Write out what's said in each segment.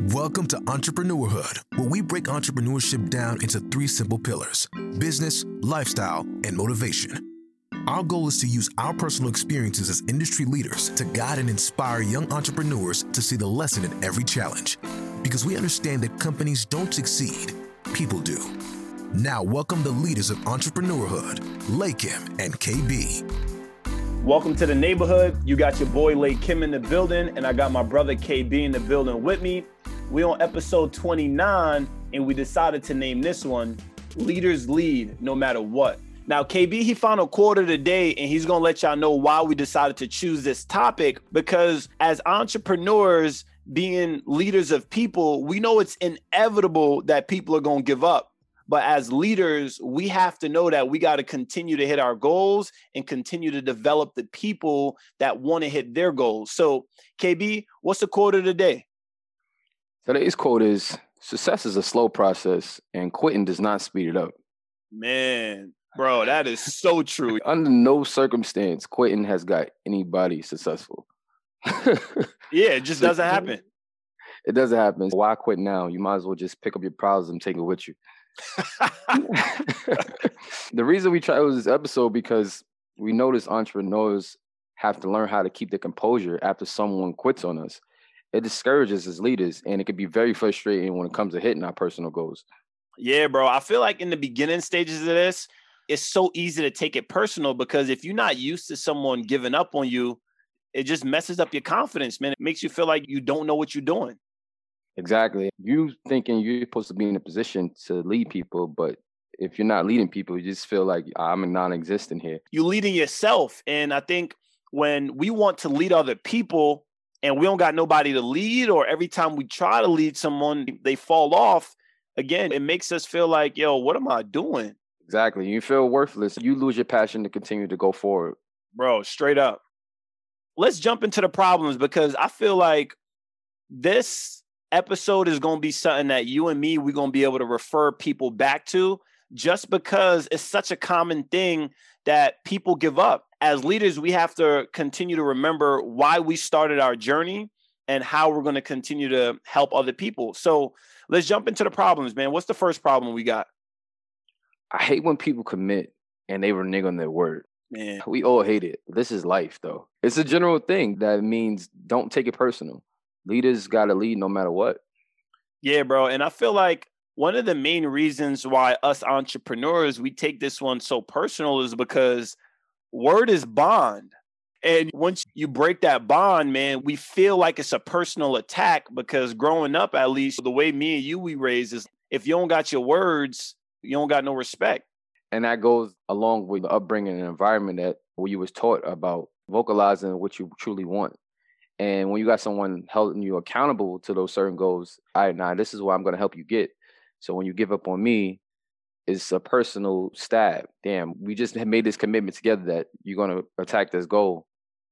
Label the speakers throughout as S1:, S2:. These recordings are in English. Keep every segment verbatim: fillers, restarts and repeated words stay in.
S1: Welcome to Entrepreneurhood, where we break entrepreneurship down into three simple pillars: business, lifestyle, and motivation. Our goal is to use our personal experiences as industry leaders to guide and inspire young entrepreneurs to see the lesson in every challenge. Because we understand that companies don't succeed, people do. Now, welcome the leaders of Entrepreneurhood, Lakim and K B.
S2: Welcome to the neighborhood. You got your boy Lakim in the building, and I got my brother K B in the building with me. We on episode twenty-nine, and we decided to name this one Leaders Lead No Matter What. Now, K B, he found a quote of the day, and he's going to let y'all know why we decided to choose this topic, because as entrepreneurs, being leaders of people, we know it's inevitable that people are going to give up. But as leaders, we have to know that we got to continue to hit our goals and continue to develop the people that want to hit their goals. So, K B, what's the quote of the day?
S3: Today's quote is, success is a slow process and quitting does not speed it up.
S2: Man, bro, that is so true.
S3: Under no circumstance, quitting has got anybody successful.
S2: Yeah, it just doesn't happen.
S3: It doesn't happen. Why quit now? You might as well just pick up your problems and take it with you. The reason we chose this episode because we notice entrepreneurs have to learn how to keep their composure after someone quits on us. It discourages as leaders, and it can be very frustrating when it comes to hitting our personal goals.
S2: Yeah, bro. I feel like in the beginning stages of this, it's so easy to take it personal because if you're not used to someone giving up on you, it just messes up your confidence, man. It makes you feel like you don't know what you're doing.
S3: Exactly. You thinking you're supposed to be in a position to lead people, but if you're not leading people, you just feel like I'm a non-existent here.
S2: You're leading yourself. And I think when we want to lead other people and we don't got nobody to lead, or every time we try to lead someone, they fall off, again, it makes us feel like, yo, what am I doing?
S3: Exactly. You feel worthless. You lose your passion to continue to go forward.
S2: Bro, straight up. Let's jump into the problems because I feel like this episode is going to be something that you and me, we're going to be able to refer people back to just because it's such a common thing that people give up. As leaders, we have to continue to remember why we started our journey and how we're going to continue to help other people. So let's jump into the problems, man. What's the first problem we got?
S3: I hate when people commit and they renege on their word.
S2: Man,
S3: we all hate it. This is life, though. It's a general thing that means don't take it personal. Leaders got to lead no matter what.
S2: Yeah, bro. And I feel like one of the main reasons why us entrepreneurs, we take this one so personal is because word is bond. And once you break that bond, man, we feel like it's a personal attack because growing up, at least the way me and you, we raised is if you don't got your words, you don't got no respect.
S3: And that goes along with the upbringing and environment that where you was taught about vocalizing what you truly want. And when you got someone holding you accountable to those certain goals, all right, now this is what I'm going to help you get. So when you give up on me, it's a personal stab. Damn, we just made this commitment together that you're going to attack this goal.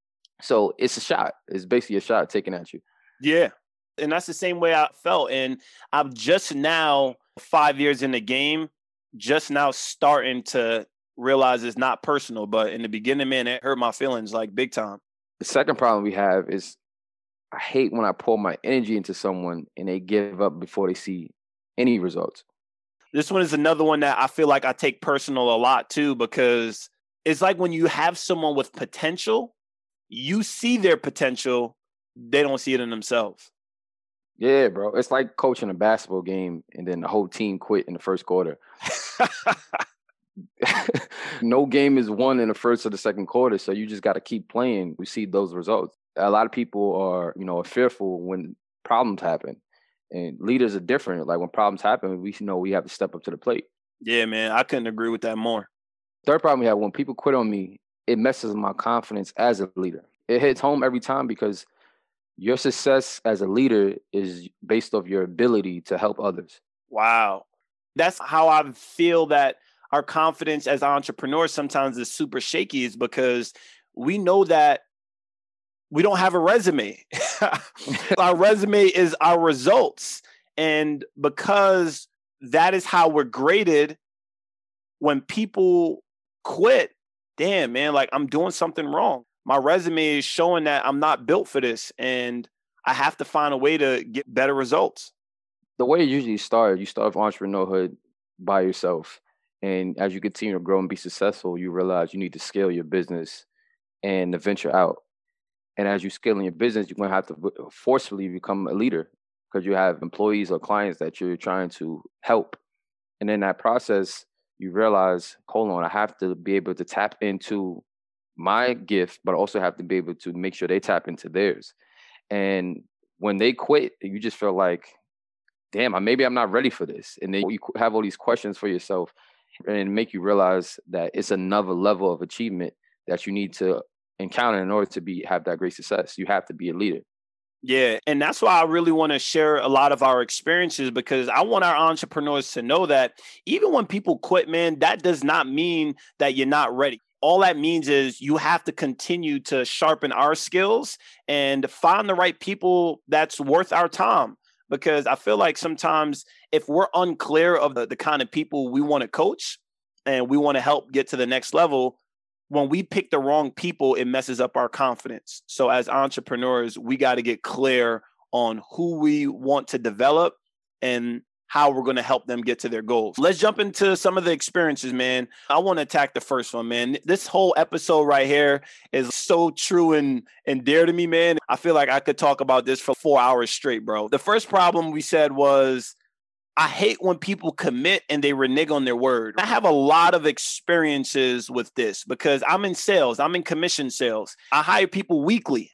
S3: So it's a shot. It's basically a shot taken at you.
S2: Yeah. And that's the same way I felt. And I'm just now, five years in the game, just now starting to realize it's not personal. But in the beginning, man, it hurt my feelings like big time.
S3: The second problem we have is I hate when I pour my energy into someone and they give up before they see any results.
S2: This one is another one that I feel like I take personal a lot too, because it's like when you have someone with potential, you see their potential, they don't see it in themselves.
S3: Yeah, bro. It's like coaching a basketball game and then the whole team quit in the first quarter. No game is won in the first or the second quarter, so you just got to keep playing. We see those results. A lot of people are, you know, fearful when problems happen, and leaders are different. Like when problems happen, we know we have to step up to the plate.
S2: Yeah, man, I couldn't agree with that more.
S3: Third problem we have, when people quit on me, it messes my confidence as a leader. It hits home every time because your success as a leader is based off your ability to help others.
S2: Wow. That's how I feel that our confidence as entrepreneurs sometimes is super shaky, is because we know that we don't have a resume. Our resume is our results. And because that is how we're graded, when people quit, damn, man, like I'm doing something wrong. My resume is showing that I'm not built for this. And I have to find a way to get better results.
S3: The way it usually starts, you start with entrepreneurhood by yourself. And as you continue to grow and be successful, you realize you need to scale your business and venture out. And as you scale in your business, you're going to have to forcefully become a leader because you have employees or clients that you're trying to help. And in that process, you realize, hold on, I have to be able to tap into my gift, but also have to be able to make sure they tap into theirs. And when they quit, you just feel like, damn, maybe I'm not ready for this. And then you have all these questions for yourself and make you realize that it's another level of achievement that you need to encounter in order to be have that great success. You have to be a leader.
S2: Yeah. And that's why I really want to share a lot of our experiences, because I want our entrepreneurs to know that even when people quit, man, that does not mean that you're not ready. All that means is you have to continue to sharpen our skills and find the right people that's worth our time. Because I feel like sometimes if we're unclear of the, the kind of people we want to coach and we want to help get to the next level, when we pick the wrong people, it messes up our confidence. So as entrepreneurs, we got to get clear on who we want to develop and how we're going to help them get to their goals. Let's jump into some of the experiences, man. I want to attack the first one, man. This whole episode right here is so true and, and dear to me, man. I feel like I could talk about this for four hours straight, bro. The first problem we said was, I hate when people commit and they renege on their word. I have a lot of experiences with this because I'm in sales. I'm in commission sales. I hire people weekly.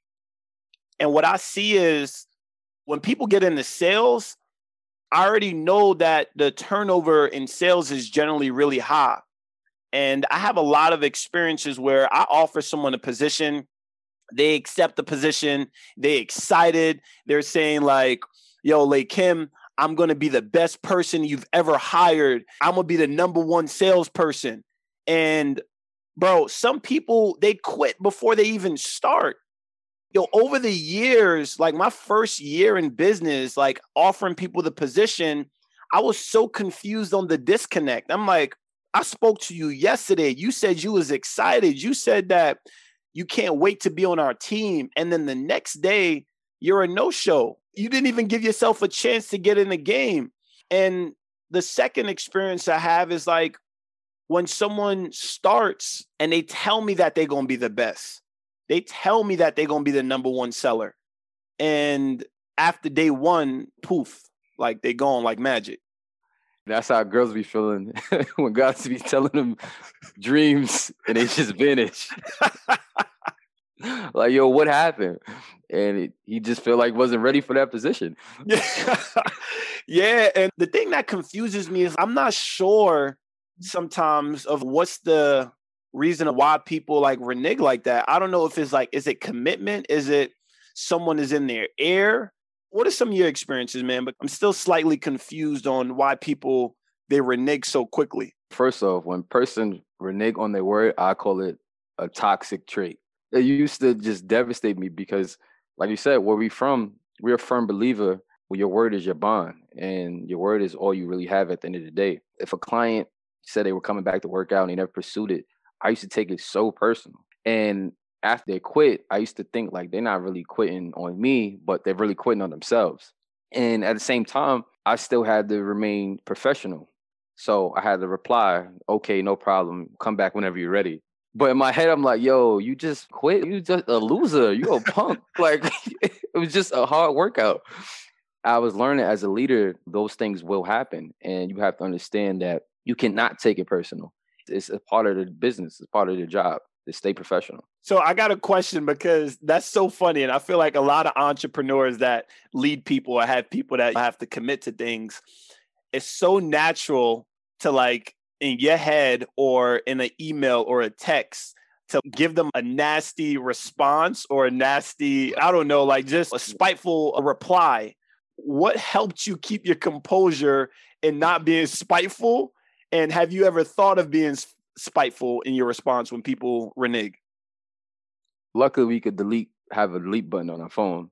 S2: And what I see is when people get into sales, I already know that the turnover in sales is generally really high. And I have a lot of experiences where I offer someone a position, they accept the position, they excited, they're saying like, yo, LayKim, I'm going to be the best person you've ever hired. I'm going to be the number one salesperson. And bro, some people, they quit before they even start. Yo, over the years, like my first year in business, like offering people the position, I was so confused on the disconnect. I'm like, I spoke to you yesterday. You said you was excited. You said that you can't wait to be on our team. And then the next day, you're a no-show. You didn't even give yourself a chance to get in the game. And the second experience I have is like when someone starts and they tell me that they're going to be the best. They tell me that they're going to be the number one seller. And after day one, poof, like they gone like magic.
S3: That's how girls be feeling when guys be telling them dreams and they just vanish. Like, yo, what happened? And it, he just felt like wasn't ready for that position.
S2: Yeah. Yeah. And the thing that confuses me is I'm not sure sometimes of what's the reason why people like renege like that. I don't know if it's like, is it commitment? Is it someone is in their ear? What are some of your experiences, man? But I'm still slightly confused on why people, they renege so quickly.
S3: First off, when person renege on their word, I call it a toxic trait. It used to just devastate me because, like you said, where we from, we're a firm believer well, your word is your bond and your word is all you really have at the end of the day. If a client said they were coming back to work out and they never pursued it, I used to take it so personal. And after they quit, I used to think like they're not really quitting on me, but they're really quitting on themselves. And at the same time, I still had to remain professional. So I had to reply, okay, no problem. Come back whenever you're ready. But in my head, I'm like, yo, you just quit. You just a loser. You a punk. Like, it was just a hard workout. I was learning as a leader, those things will happen. And you have to understand that you cannot take it personal. It's a part of the business. It's part of the job to stay professional.
S2: So I got a question because that's so funny. And I feel like a lot of entrepreneurs that lead people or have people that have to commit to things, it's so natural to like in your head or in an email or a text to give them a nasty response or a nasty, I don't know, like just a spiteful reply. What helped you keep your composure and not being spiteful? And have you ever thought of being spiteful in your response when people renege?
S3: Luckily, we could delete, have a delete button on our phone.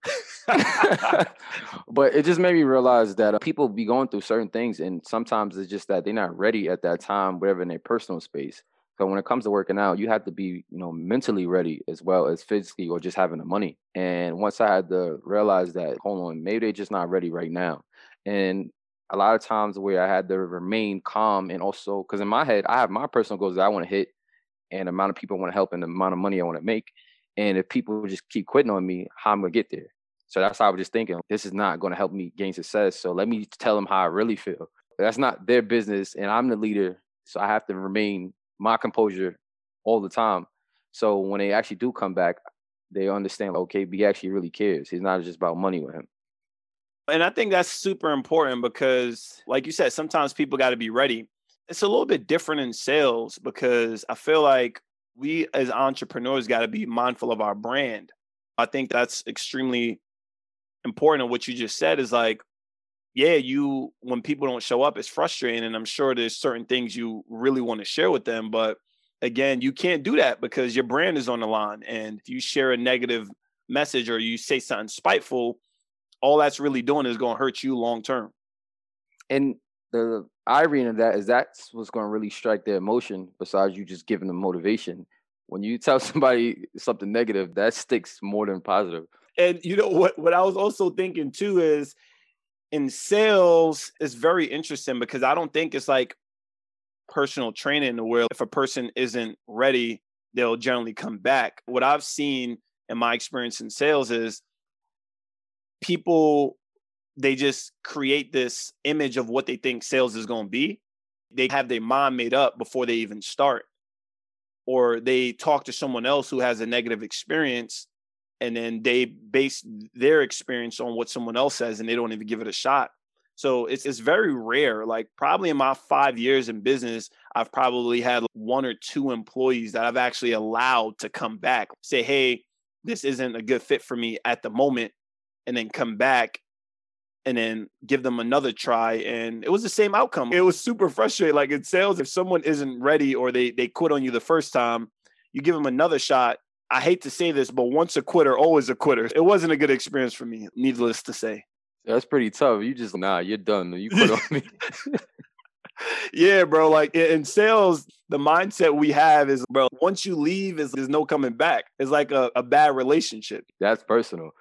S3: But it just made me realize that people be going through certain things. And sometimes it's just that they're not ready at that time, whatever in their personal space. So when it comes to working out, you have to be, you know, mentally ready as well as physically or just having the money. And once I had to realize that, hold on, maybe they're just not ready right now. And a lot of times where I had to remain calm and also, because in my head, I have my personal goals that I want to hit and the amount of people I want to help and the amount of money I want to make. And if people just keep quitting on me, how I'm going to get there? So that's how I was just thinking, this is not going to help me gain success. So let me tell them how I really feel. That's not their business. And I'm the leader. So I have to remain my composure all the time. So when they actually do come back, they understand, okay, he actually really cares. He's not just about money with him.
S2: And I think that's super important because, like you said, sometimes people got to be ready. It's a little bit different in sales because I feel like we as entrepreneurs got to be mindful of our brand. I think that's extremely important. And what you just said is like, yeah, you, when people don't show up, it's frustrating. And I'm sure there's certain things you really want to share with them. But again, you can't do that because your brand is on the line. And if you share a negative message or you say something spiteful, all that's really doing is going to hurt you long term.
S3: And the irony of that is that's what's going to really strike their emotion besides you just giving them motivation. When you tell somebody something negative, that sticks more than positive.
S2: And you know what, what I was also thinking too is in sales, it's very interesting because I don't think it's like personal training where if a person isn't ready, they'll generally come back. What I've seen in my experience in sales is people, they just create this image of what they think sales is going to be. They have their mind made up before they even start. Or they talk to someone else who has a negative experience and then they base their experience on what someone else says and they don't even give it a shot. So it's it's very rare. Like probably in my five years in business, I've probably had one or two employees that I've actually allowed to come back, say, hey, this isn't a good fit for me at the moment, and then come back and then give them another try. And it was the same outcome. It was super frustrating. Like in sales, if someone isn't ready or they they quit on you the first time, you give them another shot. I hate to say this, but once a quitter, always a quitter. It wasn't a good experience for me, needless to say.
S3: That's pretty tough. You just, nah, you're done. You quit on me.
S2: Yeah, bro. Like in sales, the mindset we have is, bro, once you leave, is there's no coming back. It's like a, a bad relationship.
S3: That's personal.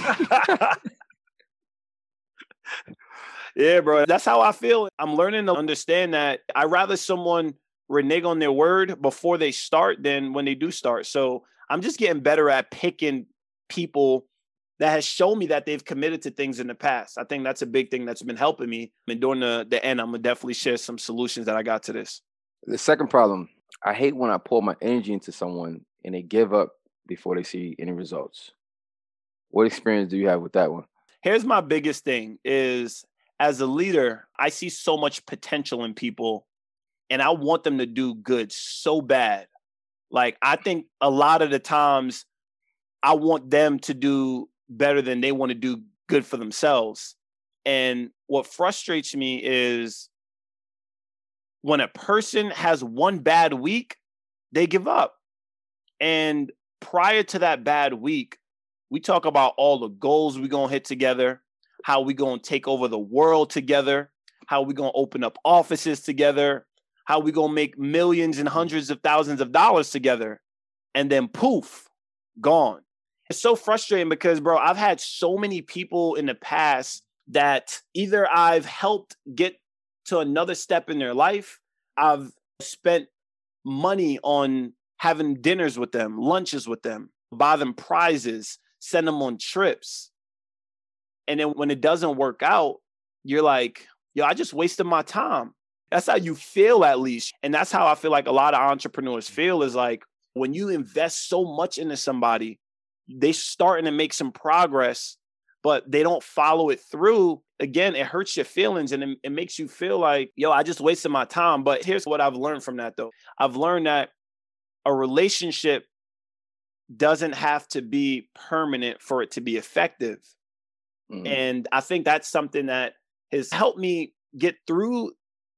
S2: Yeah, bro. That's how I feel. I'm learning to understand that I'd rather someone renege on their word before they start than when they do start. So I'm just getting better at picking people that has shown me that they've committed to things in the past. I think that's a big thing that's been helping me. And during the, the end, I'm going to definitely share some solutions that I got to this.
S3: The second problem, I hate when I pour my energy into someone and they give up before they see any results. What experience do you have with that one?
S2: Here's my biggest thing is, as a leader, I see so much potential in people and I want them to do good so bad. Like, I think a lot of the times I want them to do better than they want to do good for themselves. And what frustrates me is when a person has one bad week, they give up. And prior to that bad week, we talk about all the goals we're going to hit together, how we going to take over the world together, how we going to open up offices together, how we going to make millions and hundreds of thousands of dollars together. And then poof, gone. It's so frustrating because, bro, I've had so many people in the past that either I've helped get to another step in their life, I've spent money on having dinners with them, lunches with them, buy them prizes, send them on trips. And then when it doesn't work out, you're like, yo, I just wasted my time. That's how you feel, at least. And that's how I feel like a lot of entrepreneurs feel, is like when you invest so much into somebody, they starting to make some progress, but they don't follow it through. Again, it hurts your feelings and it, it makes you feel like, yo, I just wasted my time. But here's what I've learned from that, though. I've learned that a relationship doesn't have to be permanent for it to be effective. Mm. And I think that's something that has helped me get through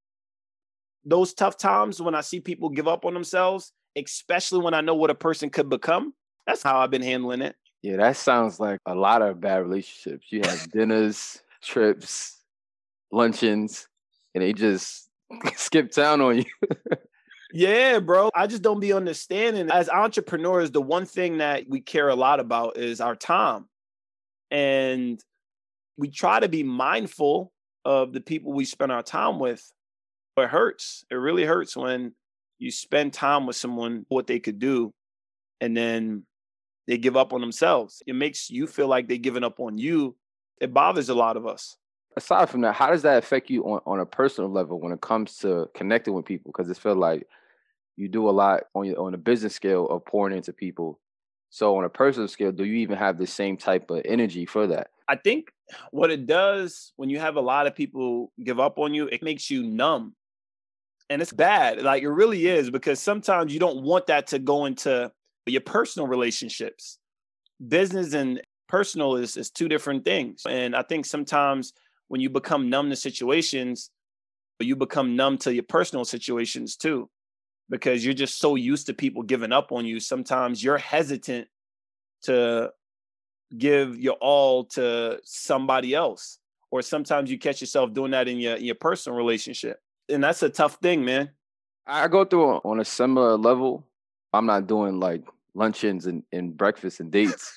S2: those tough times when I see people give up on themselves, especially when I know what a person could become. That's how I've been handling it.
S3: Yeah, that sounds like a lot of bad relationships. You have dinners, trips, luncheons, and they just skip town on you.
S2: Yeah, bro. I just don't be understanding. As entrepreneurs, the one thing that we care a lot about is our time. And we try to be mindful of the people we spend our time with. It hurts. It really hurts when you spend time with someone, what they could do, and then they give up on themselves. It makes you feel like they're giving up on you. It bothers a lot of us.
S3: Aside from that, how does that affect you on, on a personal level when it comes to connecting with people? Because it feels like you do a lot on your, on a business scale of pouring into people. So on a personal scale, do you even have the same type of energy for that?
S2: I think what it does when you have a lot of people give up on you, it makes you numb. And it's bad. Like it really is, because sometimes you don't want that to go into your personal relationships. Business and personal is, is two different things. And I think sometimes when you become numb to situations, you become numb to your personal situations too, because you're just so used to people giving up on you. Sometimes you're hesitant to give your all to somebody else. Or sometimes you catch yourself doing that in your, in your personal relationship. And that's a tough thing, man.
S3: I go through on a similar level. I'm not doing like luncheons and, and breakfast and dates.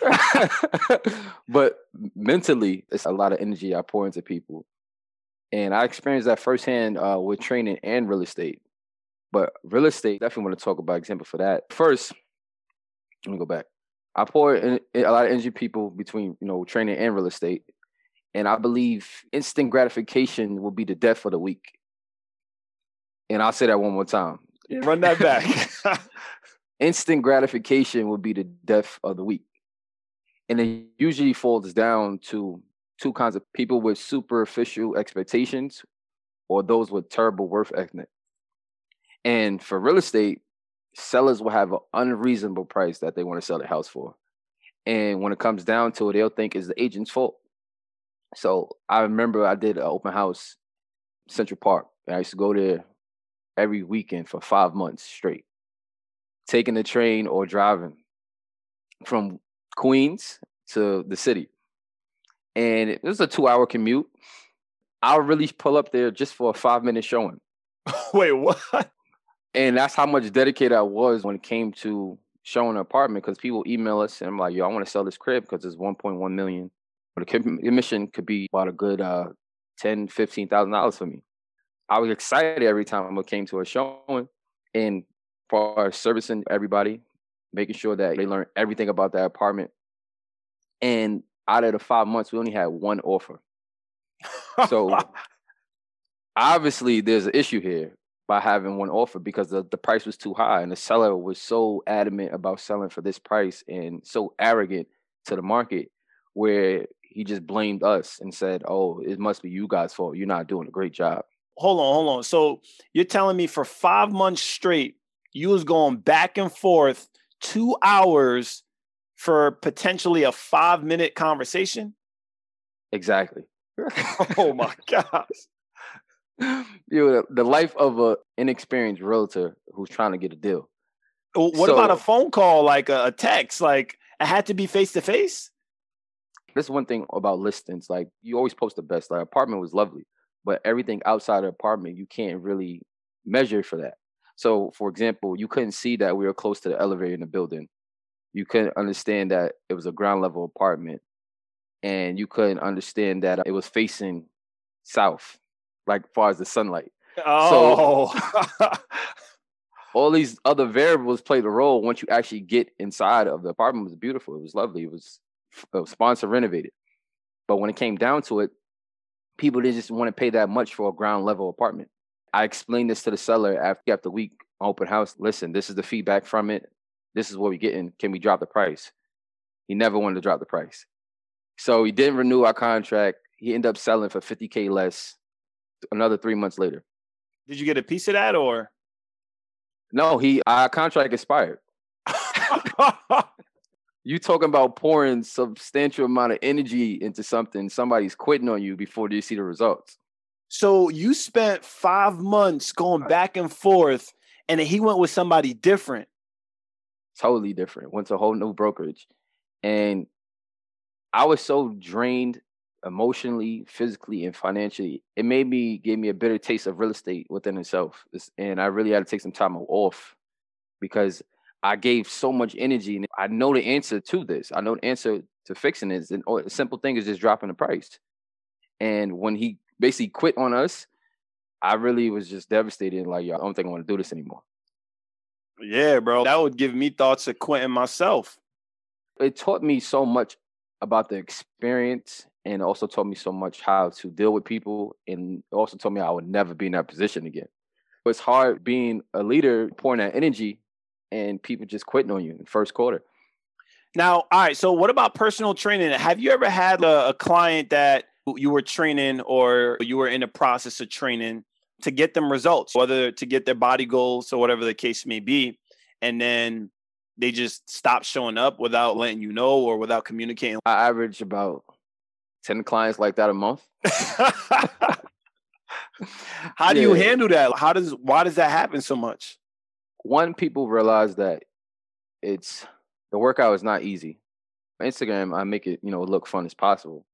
S3: But mentally, it's a lot of energy I pour into people. And I experienced that firsthand uh, with training and real estate. But real estate, definitely want to talk about example for that. First, let me go back. I pour in, in a lot of energy people between, you know, training and real estate. And I believe instant gratification will be the death of the week. And I'll say that one more time.
S2: Yeah, run that back.
S3: Instant gratification will be the death of the week. And it usually falls down to two kinds of people with superficial expectations or those with terrible worth ethic. And for real estate, sellers will have an unreasonable price that they want to sell the house for. And when it comes down to it, they'll think it's the agent's fault. So I remember I did an open house, Central Park. And I used to go there every weekend for five months straight, taking the train or driving from Queens to the city. And it was a two hour commute. I'll really pull up there just for a five minute showing.
S2: Wait, what?
S3: And that's how much dedicated I was when it came to showing an apartment, because people email us and I'm like, yo, I want to sell this crib because it's one point one million. But the commission could be about a good uh, ten thousand dollars, fifteen thousand dollars for me. I was excited every time I came to a showing, and for servicing everybody, making sure that they learn everything about that apartment. And out of the five months, we only had one offer. So obviously there's an issue here by having one offer, because the, the price was too high and the seller was so adamant about selling for this price and so arrogant to the market, where he just blamed us and said, oh, it must be you guys' fault. You're not doing a great job.
S2: Hold on, hold on. So you're telling me for five months straight, you was going back and forth two hours for potentially a five minute conversation?
S3: Exactly.
S2: Oh my gosh.
S3: You know, the life of an inexperienced realtor who's trying to get a deal.
S2: What
S3: so,
S2: about a phone call, like a, a text? Like it had to be face to face?
S3: That's one thing about listings. Like you always post the best. Like apartment was lovely, but everything outside the apartment, you can't really measure for that. So for example, you couldn't see that we were close to the elevator in the building. You couldn't understand that it was a ground level apartment. And you couldn't understand that it was facing south, like far as the sunlight.
S2: Oh.
S3: So all these other variables played a role. Once you actually get inside of the apartment, it was beautiful. It was lovely. It was, it was sponsor renovated. But when it came down to it, people didn't just want to pay that much for a ground level apartment. I explained this to the seller after, after the week open house. Listen, this is the feedback from it. This is what we're getting. Can we drop the price? He never wanted to drop the price. So he didn't renew our contract. He ended up selling for fifty K less another three months later.
S2: Did you get a piece of that or?
S3: No, he our contract expired. You talking about pouring substantial amount of energy into something, somebody's quitting on you before you see the results.
S2: So you spent five months going back and forth, and then he went with somebody different.
S3: Totally different. Went to a whole new brokerage. And I was so drained emotionally, physically, and financially. It made me, gave me a bitter taste of real estate within itself. It's- And I really had to take some time off because I gave so much energy and I know the answer to this. I know the answer to fixing this. And oh, a simple thing is just dropping the price. And when he basically quit on us, I really was just devastated. Like, yo, I don't think I want to do this anymore.
S2: Yeah, bro. That would give me thoughts of quitting myself.
S3: It taught me so much about the experience and also taught me so much how to deal with people, and also told me I would never be in that position again. It's hard being a leader, pouring that energy, and people just quitting on you in the first quarter.
S2: Now, all right. So what about personal training? Have you ever had a, a client that you were training or you were in the process of training to get them results, whether to get their body goals or whatever the case may be, and then they just stop showing up without letting you know or without communicating?
S3: I average about ten clients like that a month.
S2: How do
S3: Yeah.
S2: you handle that? How does, why does that happen so much?
S3: One, people realize that it's, the workout is not easy. On Instagram, I make it, you know, look fun as possible.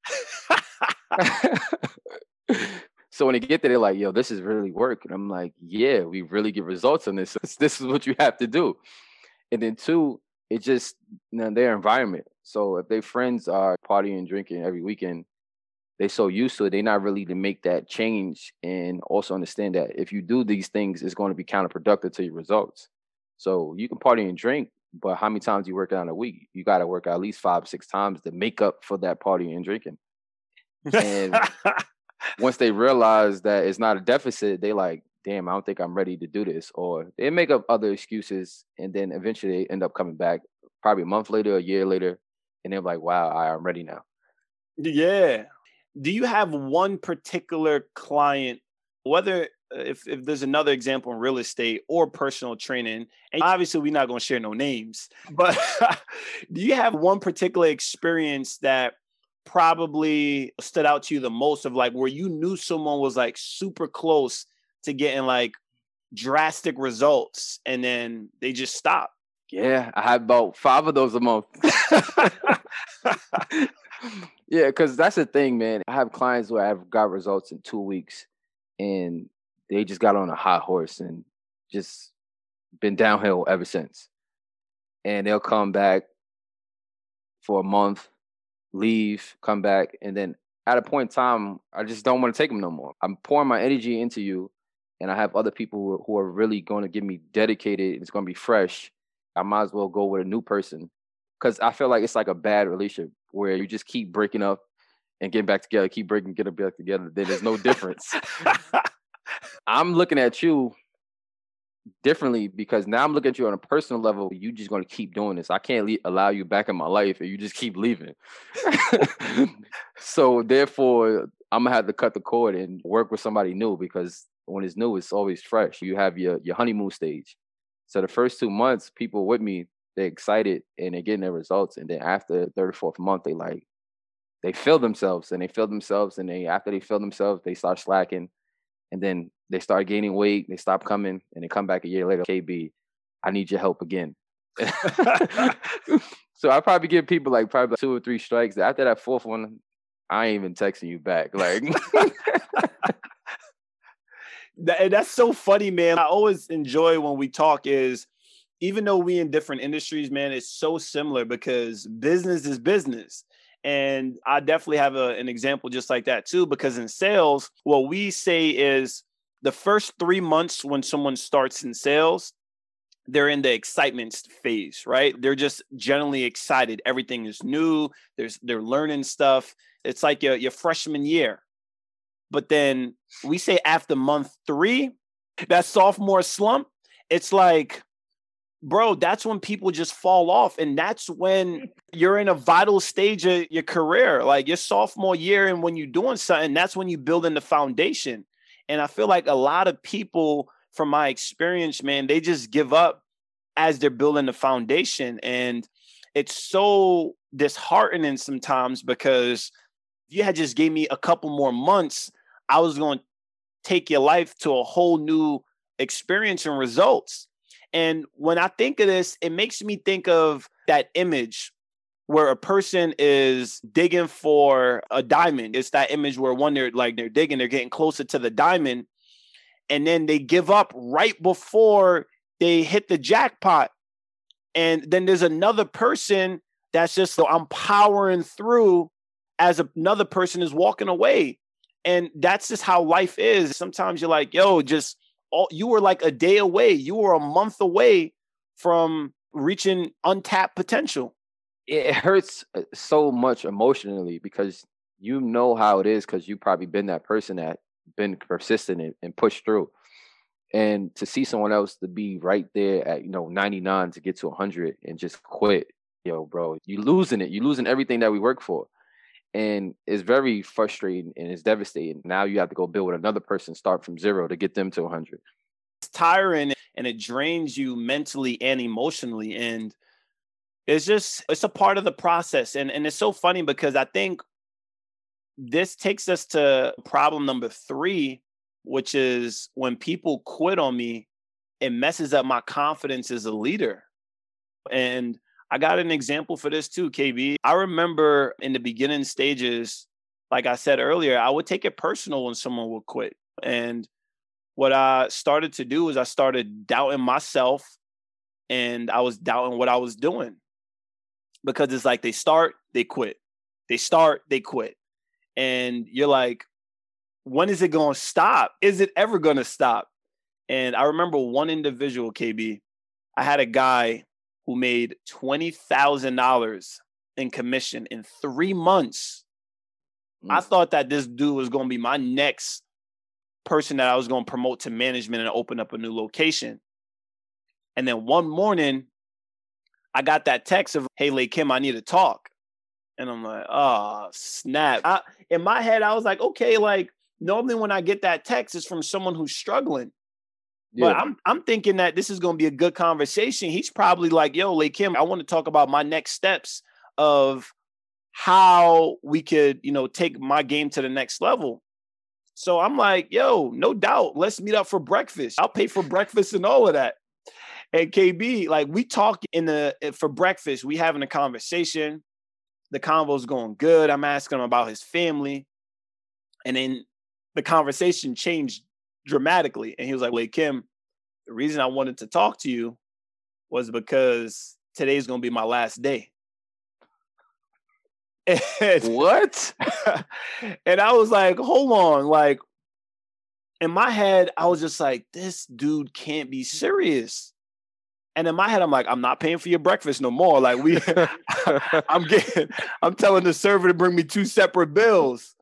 S3: So when they get there, they're like, yo, this is really work. And I'm like, yeah, we really get results on this. This is what you have to do. And then two, it's just, you know, their environment. So if their friends are partying and drinking every weekend, they're so used to it, they're not really to make that change, and also understand that if you do these things, it's going to be counterproductive to your results. So you can party and drink, but how many times you work out in a week? You got to work out at least five, six times to make up for that partying and drinking. And once they realize that it's not a deficit, they like, damn, I don't think I'm ready to do this. Or they make up other excuses, and then eventually they end up coming back probably a month later, a year later, and they're like, wow, I'm ready now.
S2: Yeah. Do you have one particular client, whether if, if there's another example in real estate or personal training, and obviously we're not going to share no names, but do you have one particular experience that probably stood out to you the most, of like where you knew someone was like super close to getting like drastic results and then they just stopped?
S3: Yeah, I have about five of those a month. Yeah, because that's the thing, man. I have clients who have got results in two weeks and they just got on a high horse and just been downhill ever since. And they'll come back for a month, leave, come back. And then at a point in time, I just don't want to take them no more. I'm pouring my energy into you, and I have other people who are, who are really going to give me dedicated. It's going to be fresh. I might as well go with a new person, because I feel like it's like a bad relationship where you just keep breaking up and getting back together, keep breaking, getting back together. Then there's no difference. I'm looking at you differently because now I'm looking at you on a personal level. You just going to keep doing this. I can't le- allow you back in my life, and you just keep leaving. So therefore, I'm gonna have to cut the cord and work with somebody new, because when it's new, it's always fresh. You have your your honeymoon stage. So the first two months, people with me, they're excited and they're getting their results. And then after the third or fourth month, they like, they feel themselves and they feel themselves. And they, after they feel themselves, they start slacking. And then they start gaining weight. They stop coming and they come back a year later. K B, I need your help again. So I probably give people like probably two or three strikes. After that fourth one, I ain't even texting you back. Like,
S2: That, that's so funny, man. I always enjoy when we talk is, even though we in different industries, man, it's so similar because business is business. And I definitely have a, an example just like that too, because in sales, what we say is the first three months when someone starts in sales, they're in the excitement phase, right? They're just generally excited. Everything is new. There's, they're learning stuff. It's like your, your freshman year. But then we say after month three, that sophomore slump, it's like, bro, that's when people just fall off. And that's when you're in a vital stage of your career, like your sophomore year. And when you're doing something, that's when you build in the foundation. And I feel like a lot of people, from my experience, man, they just give up as they're building the foundation. And it's so disheartening sometimes, because if you had just gave me a couple more months, I was going to take your life to a whole new experience and results. And when I think of this, it makes me think of that image where a person is digging for a diamond. It's that image where one, they're like, they're digging, they're getting closer to the diamond, and then they give up right before they hit the jackpot. And then there's another person that's just, so I'm powering through as another person is walking away. And that's just how life is. Sometimes you're like, yo, just, all, you were like a day away. You were a month away from reaching untapped potential.
S3: It hurts so much emotionally because you know how it is, because you've probably been that person that been persistent and, and pushed through. And to see someone else to be right there at, you know, ninety-nine to get to one hundred and just quit, yo, bro, you losing it. You're losing everything that we work for. And it's very frustrating and it's devastating. Now you have to go build with another person, start from zero to get them to one hundred.
S2: It's tiring and it drains you mentally and emotionally. And it's just, it's a part of the process. And, and it's so funny because I think this takes us to problem number three, which is when people quit on me, it messes up my confidence as a leader. And I got an example for this too, K B. I remember in the beginning stages, like I said earlier, I would take it personal when someone would quit. And what I started to do is I started doubting myself, and I was doubting what I was doing. Because it's like they start, they quit. They start, they quit. And you're like, when is it going to stop? Is it ever going to stop? And I remember one individual, K B, I had a guy who made twenty thousand dollars in commission in three months. Mm. I thought that this dude was going to be my next person that I was going to promote to management and open up a new location. And then one morning, I got that text of, hey, LayKim, I need to talk. And I'm like, oh, snap. I, in my head, I was like, okay, like normally when I get that text, it's from someone who's struggling. Yeah. But I'm I'm thinking that this is going to be a good conversation. He's probably like, yo, LayKim, I want to talk about my next steps of how we could, you know, take my game to the next level. So I'm like, yo, no doubt. Let's meet up for breakfast. I'll pay for breakfast and all of that. And K B, like we talk in the for breakfast, we having a conversation. The convo's going good. I'm asking him about his family. And then the conversation changed dramatically. And he was like, LayKim, the reason I wanted to talk to you was because today's going to be my last day. And,
S3: what?
S2: And I was like, hold on. Like in my head, I was just like, this dude can't be serious. And in my head, I'm like, I'm not paying for your breakfast no more. Like we, I'm getting, I'm telling the server to bring me two separate bills.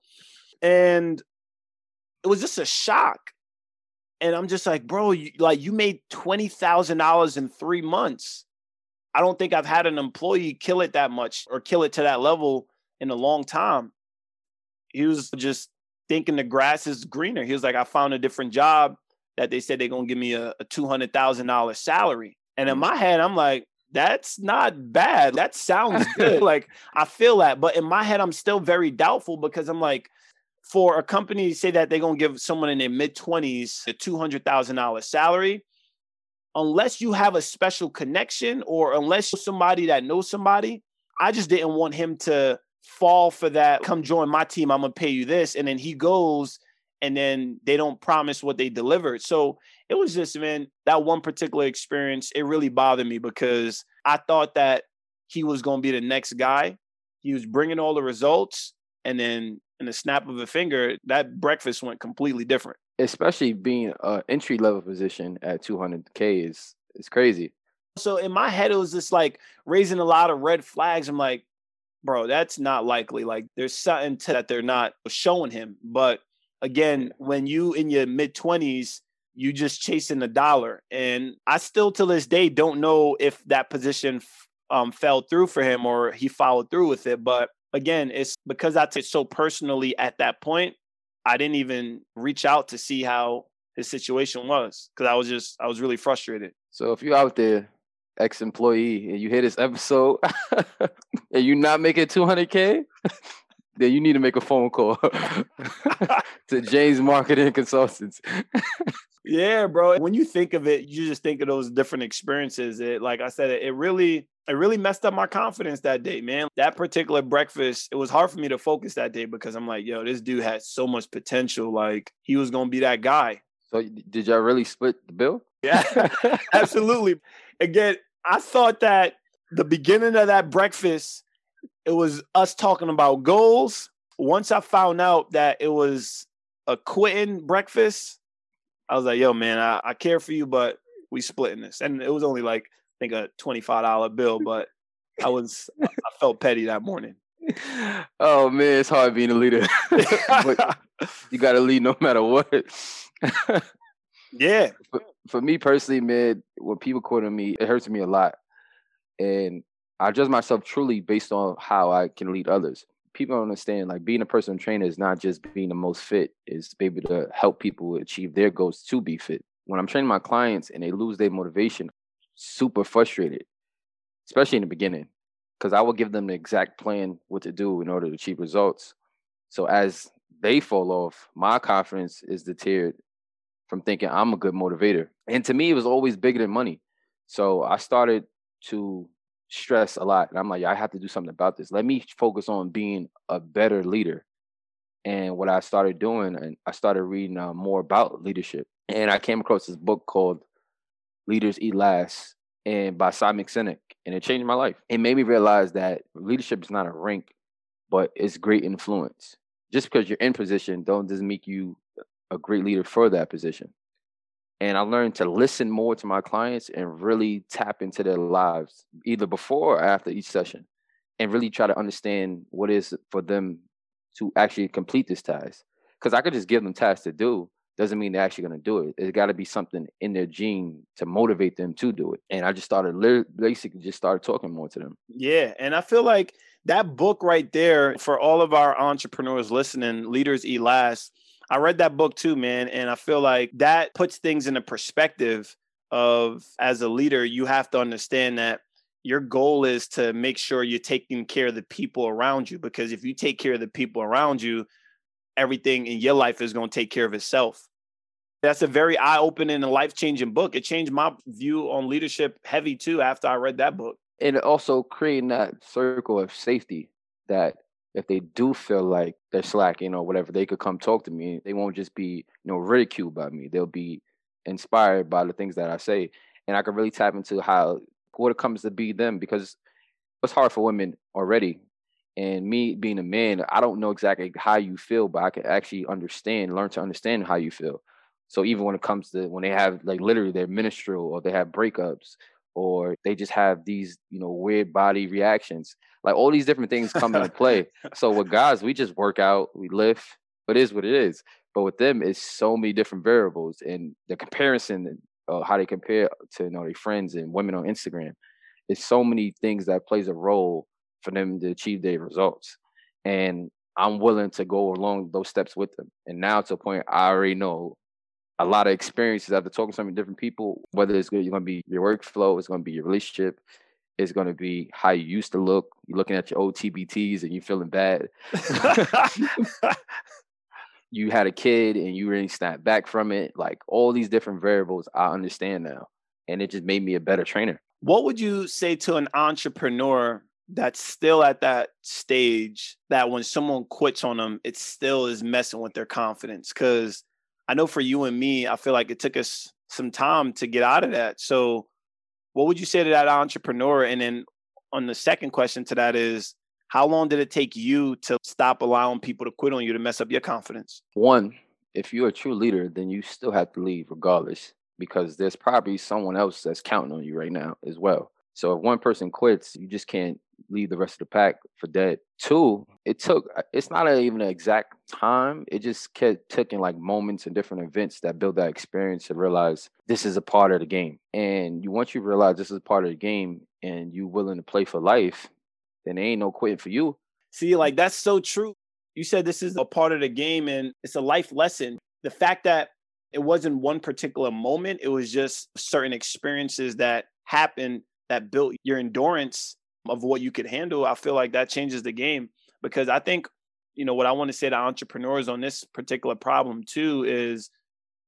S2: And it was just a shock. And I'm just like, bro, you, like you made twenty thousand dollars in three months. I don't think I've had an employee kill it that much or kill it to that level in a long time. He was just thinking the grass is greener. He was like, I found a different job that they said they're going to give me a, a two hundred thousand dollars salary. And in my head, I'm like, that's not bad. That sounds good. Like, I feel that. But in my head, I'm still very doubtful because I'm like, for a company to say that they're going to give someone in their mid-twenties a two hundred thousand dollars salary, unless you have a special connection or unless you're somebody that knows somebody, I just didn't want him to fall for that. Come join my team. I'm going to pay you this. And then he goes and then they don't promise what they delivered. So it was just, man, that one particular experience, it really bothered me because I thought that he was going to be the next guy. He was bringing all the results. And then in the snap of a finger, that breakfast went completely different.
S3: Especially being an entry-level position at two hundred K is, is crazy.
S2: So in my head, it was just like raising a lot of red flags. I'm like, bro, that's not likely. Like there's something to that they're not showing him. But again, when you in your mid-twenties, you just chasing the dollar. And I still to this day don't know if that position um, fell through for him or he followed through with it. But again, it's because I took it so personally at that point, I didn't even reach out to see how his situation was because I was just, I was really frustrated.
S3: So if you're out there, ex-employee, and you hear this episode and you're not making two hundred K, then you need to make a phone call to James Marketing Consultants.
S2: Yeah, bro. When you think of it, you just think of those different experiences. It, like I said, it, it really, it really messed up my confidence that day, man. That particular breakfast, it was hard for me to focus that day because I'm like, yo, this dude had so much potential. Like he was gonna be that guy.
S3: So did y'all really split the bill?
S2: Yeah, absolutely. Again, I thought that the beginning of that breakfast, it was us talking about goals. Once I found out that it was a quitting breakfast, I was like, yo, man, I, I care for you, but we splitting this. And it was only like, I think a twenty-five dollar bill, but I was, I felt petty that morning.
S3: Oh man, it's hard being a leader. But you got to lead no matter what.
S2: Yeah.
S3: For, for me personally, man, when people quit on me, it hurts me a lot. And I judge myself truly based on how I can lead others. People don't understand, like being a personal trainer is not just being the most fit, is be able to help people achieve their goals to be fit. When I'm training my clients and they lose their motivation, super frustrated, especially in the beginning, because I will give them the exact plan what to do in order to achieve results. So as they fall off, my confidence is deterred from thinking I'm a good motivator. And to me, it was always bigger than money. So I started to stress a lot. And I'm like, yeah, I have to do something about this. Let me focus on being a better leader. And what I started doing, and I started reading uh, more about leadership. And I came across this book called Leaders Eat Last, and by Simon Sinek. And it changed my life. It made me realize that leadership is not a rank, but it's great influence. Just because you're in position, don't doesn't make you a great leader for that position. And I learned to listen more to my clients and really tap into their lives, either before or after each session, and really try to understand what it is for them to actually complete this task. Because I could just give them tasks to do, doesn't mean they're actually going to do it. It's got to be something in their gene to motivate them to do it. And I just started li- basically just started talking more to them.
S2: Yeah. And I feel like that book right there, for all of our entrepreneurs listening, Leaders Eat Last, I read that book too, man. And I feel like that puts things in a perspective of, as a leader, you have to understand that your goal is to make sure you're taking care of the people around you. Because if you take care of the people around you, everything in your life is going to take care of itself. That's a very eye-opening and life-changing book. It changed my view on leadership heavy too after I read that book.
S3: And also creating that circle of safety that if they do feel like they're slacking or whatever, they could come talk to me. They won't just be, you know, ridiculed by me. They'll be inspired by the things that I say. And I can really tap into how, what it comes to be them, because it's hard for women already. And me being a man, I don't know exactly how you feel, but I can actually understand, learn to understand how you feel. So even when it comes to when they have like literally their menstrual or they have breakups or they just have these, you know, weird body reactions, like all these different things come into play. So with guys, we just work out, we lift, it is what it is. But with them, it's so many different variables, and the comparison, uh, how they compare to, you know, their friends and women on Instagram, it's so many things that plays a role for them to achieve their results. And I'm willing to go along those steps with them. And now to a point, I already know a lot of experiences after talking to so many different people, whether it's going to be your workflow, it's going to be your relationship, it's going to be how you used to look. You're looking at your old T B Ts and you're feeling bad. You had a kid and you really snapped back from it. Like all these different variables, I understand now. And it just made me a better trainer.
S2: What would you say to an entrepreneur that's still at that stage that when someone quits on them, it still is messing with their confidence? Because I know for you and me, I feel like it took us some time to get out of that. So what would you say to that entrepreneur? And then on the second question to that is, how long did it take you to stop allowing people to quit on you to mess up your confidence?
S3: One, if you're a true leader, then you still have to leave regardless, because there's probably someone else that's counting on you right now as well. So if one person quits, you just can't leave the rest of the pack for dead. Two, it took, it's not a, even an exact time. It just kept taking like moments and different events that build that experience to realize this is a part of the game. And you once you realize this is a part of the game and you willing to play for life, then there ain't no quitting for you.
S2: See, like that's so true. You said this is a part of the game and it's a life lesson. The fact that it wasn't one particular moment, it was just certain experiences that happened that built your endurance of what you could handle. I feel like that changes the game, because I think, you know, what I want to say to entrepreneurs on this particular problem too is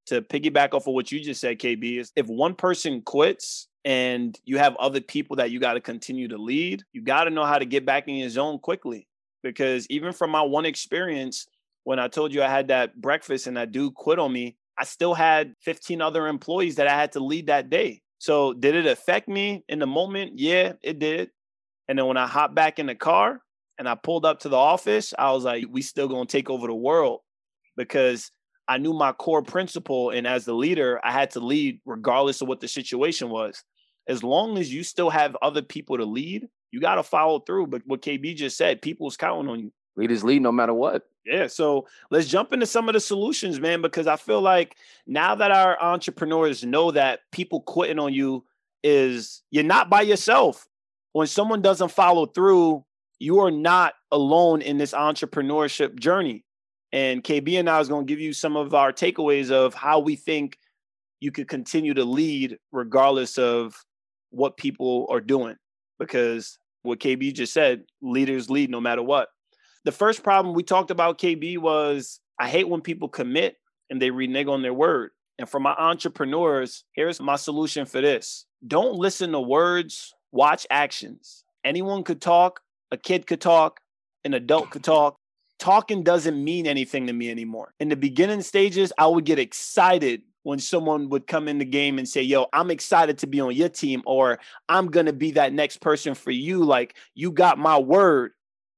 S2: to piggyback off of what you just said, K B, is if one person quits and you have other people that you got to continue to lead, you got to know how to get back in your zone quickly. Because even from my one experience, when I told you I had that breakfast and that dude quit on me, I still had fifteen other employees that I had to lead that day. So did it affect me in the moment? Yeah, it did. And then when I hopped back in the car and I pulled up to the office, I was like, we still going to take over the world, because I knew my core principle. And as the leader, I had to lead regardless of what the situation was. As long as you still have other people to lead, you got to follow through. But what K B just said, people's counting on you.
S3: Leaders lead no matter what.
S2: Yeah. So let's jump into some of the solutions, man, because I feel like now that our entrepreneurs know that people quitting on you is, you're not by yourself. When someone doesn't follow through, you are not alone in this entrepreneurship journey. And K B and I is going to give you some of our takeaways of how we think you could continue to lead regardless of what people are doing. Because what K B just said, leaders lead no matter what. The first problem we talked about, K B, was I hate when people commit and they renege on their word. And for my entrepreneurs, here's my solution for this. Don't listen to words, watch actions. Anyone could talk, a kid could talk, an adult could talk. Talking doesn't mean anything to me anymore. In the beginning stages, I would get excited when someone would come in the game and say, yo, I'm excited to be on your team, or I'm going to be that next person for you. Like, you got my word.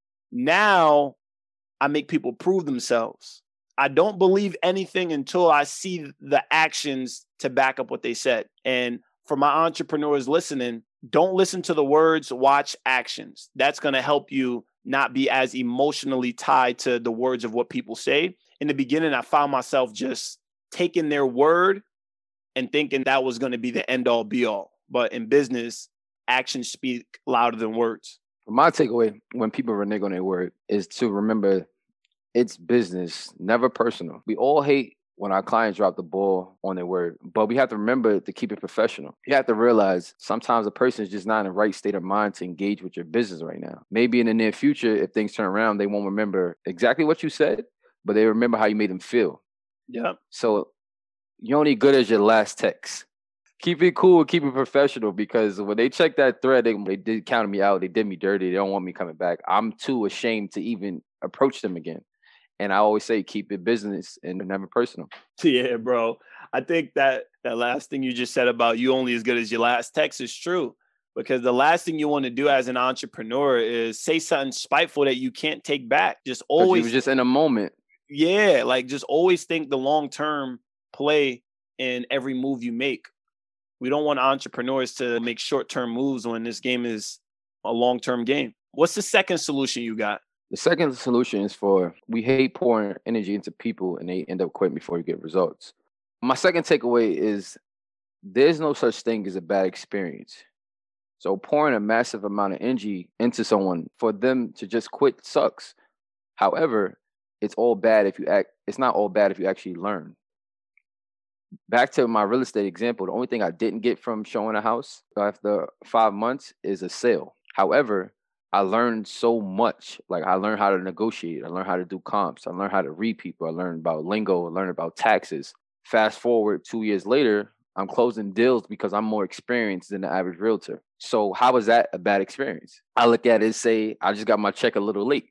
S2: Now I make people prove themselves. I don't believe anything until I see the actions to back up what they said. And for my entrepreneurs listening, don't listen to the words, watch actions. That's going to help you not be as emotionally tied to the words of what people say. In the beginning, I found myself just taking their word and thinking that was going to be the end all be all. But in business, actions speak louder than words.
S3: My takeaway when people renege on their word is to remember it's business, never personal. We all hate when our clients drop the ball on their word, but we have to remember to keep it professional. You have to realize sometimes a person is just not in the right state of mind to engage with your business right now. Maybe in the near future, if things turn around, they won't remember exactly what you said, but they remember how you made them feel.
S2: Yeah.
S3: So you're only good as your last text. Keep it cool, keep it professional, because when they check that thread, they, they did count me out. They did me dirty. They don't want me coming back. I'm too ashamed to even approach them again. And I always say, keep it business and never personal.
S2: Yeah, bro. I think that that last thing you just said about you only as good as your last text is true, because the last thing you want to do as an entrepreneur is say something spiteful that you can't take back. Just always.
S3: You was just in a moment.
S2: Yeah. Like, just always think the long-term play in every move you make. We don't want entrepreneurs to make short-term moves when this game is a long-term game. What's the second solution you got?
S3: The second solution is for we hate pouring energy into people and they end up quitting before you get results. My second takeaway is there's no such thing as a bad experience. So pouring a massive amount of energy into someone for them to just quit sucks. However, it's all bad if you act. It's not all bad if you actually learn. Back to my real estate example, the only thing I didn't get from showing a house after five months is a sale. However, I learned so much. Like, I learned how to negotiate. I learned how to do comps. I learned how to read people. I learned about lingo. I learned about taxes. Fast forward two years later, I'm closing deals because I'm more experienced than the average realtor. So how is that a bad experience? I look at it and say, I just got my check a little late.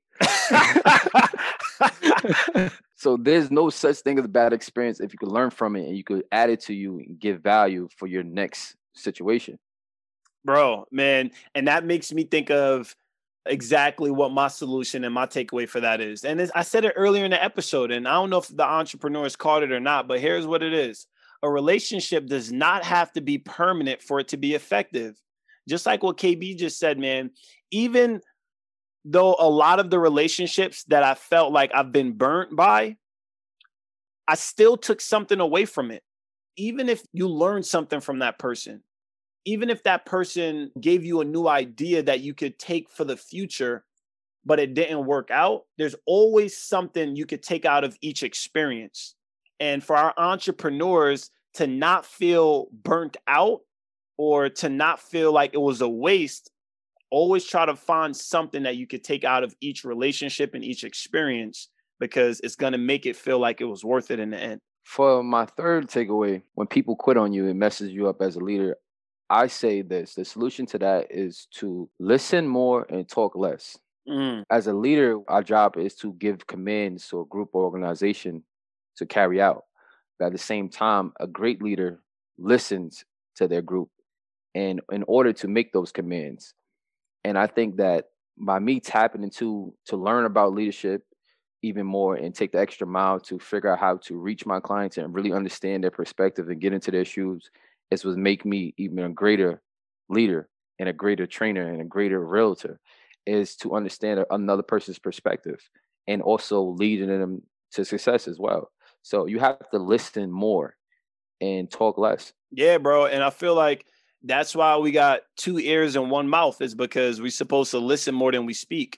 S3: So there's no such thing as a bad experience if you could learn from it and you could add it to you and give value for your next situation.
S2: Bro, man. And that makes me think of exactly what my solution and my takeaway for that is. And I said it earlier in the episode, and I don't know if the entrepreneurs caught it or not, but here's what it is. A relationship does not have to be permanent for it to be effective. Just like what K B just said, man, even though a lot of the relationships that I felt like I've been burnt by, I still took something away from it. Even if you learned something from that person, even if that person gave you a new idea that you could take for the future, but it didn't work out, there's always something you could take out of each experience. And for our entrepreneurs to not feel burnt out or to not feel like it was a waste, always try to find something that you could take out of each relationship and each experience, because it's going to make it feel like it was worth it in the end.
S3: For my third takeaway, when people quit on you and messes you up as a leader, I say this. The solution to that is to listen more and talk less.
S2: Mm.
S3: As a leader, our job is to give commands to a group or organization to carry out. But at the same time, a great leader listens to their group and in order to make those commands. And I think that by me tapping into to learn about leadership even more and take the extra mile to figure out how to reach my clients and really understand their perspective and get into their shoes, it was make me even a greater leader and a greater trainer and a greater realtor, is to understand another person's perspective and also leading them to success as well. So you have to listen more and talk less.
S2: Yeah, bro. And I feel like that's why we got two ears and one mouth, is because we're supposed to listen more than we speak.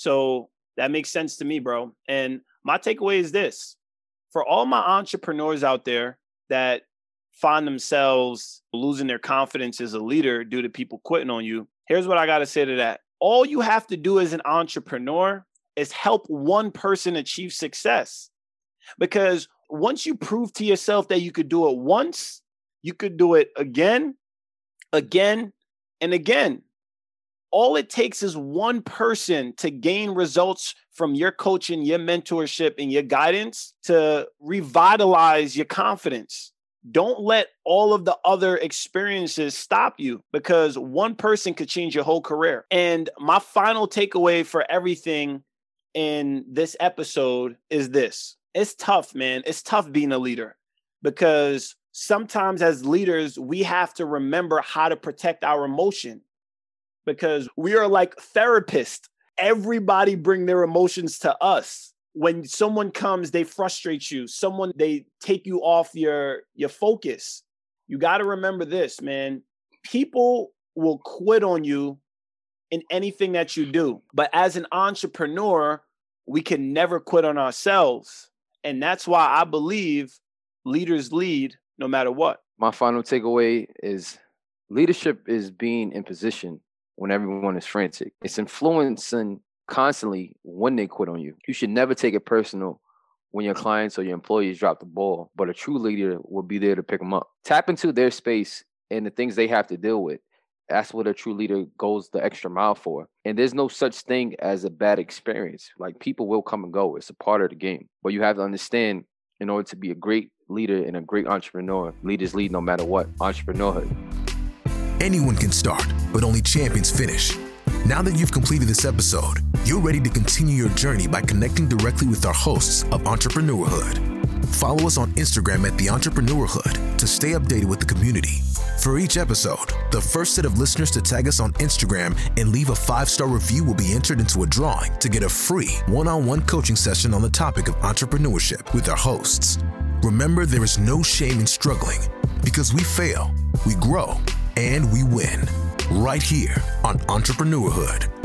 S2: So that makes sense to me, bro. And my takeaway is this. For all my entrepreneurs out there that find themselves losing their confidence as a leader due to people quitting on you, here's what I got to say to that. All you have to do as an entrepreneur is help one person achieve success. Because once you prove to yourself that you could do it once, you could do it again, again, and again. All it takes is one person to gain results from your coaching, your mentorship, and your guidance to revitalize your confidence. Don't let all of the other experiences stop you, because one person could change your whole career. And my final takeaway for everything in this episode is this. It's tough, man. It's tough being a leader, because sometimes as leaders, we have to remember how to protect our emotion, because we are like therapists. Everybody bring their emotions to us. When someone comes, they frustrate you. Someone, they take you off your, your focus. You got to remember this, man. People will quit on you in anything that you do. But as an entrepreneur, we can never quit on ourselves. And that's why I believe leaders lead no matter what.
S3: My final takeaway is leadership is being in position when everyone is frantic. It's influencing constantly when they quit on you. You should never take it personal when your clients or your employees drop the ball, but a true leader will be there to pick them up. Tap into their space and the things they have to deal with. That's what a true leader goes the extra mile for. And there's no such thing as a bad experience. Like, people will come and go. It's a part of the game. But you have to understand, in order to be a great leader and a great entrepreneur, leaders lead no matter what. Entrepreneurhood.
S1: Anyone can start, but only champions finish. Now that you've completed this episode, you're ready to continue your journey by connecting directly with our hosts of Entrepreneurhood. Follow us on Instagram at The Entrepreneurhood to stay updated with the community. For each episode, the first set of listeners to tag us on Instagram and leave a five-star review will be entered into a drawing to get a free one-on-one coaching session on the topic of entrepreneurship with our hosts. Remember, there is no shame in struggling, because we fail, we grow, and we win. Right here on Entrepreneurhood.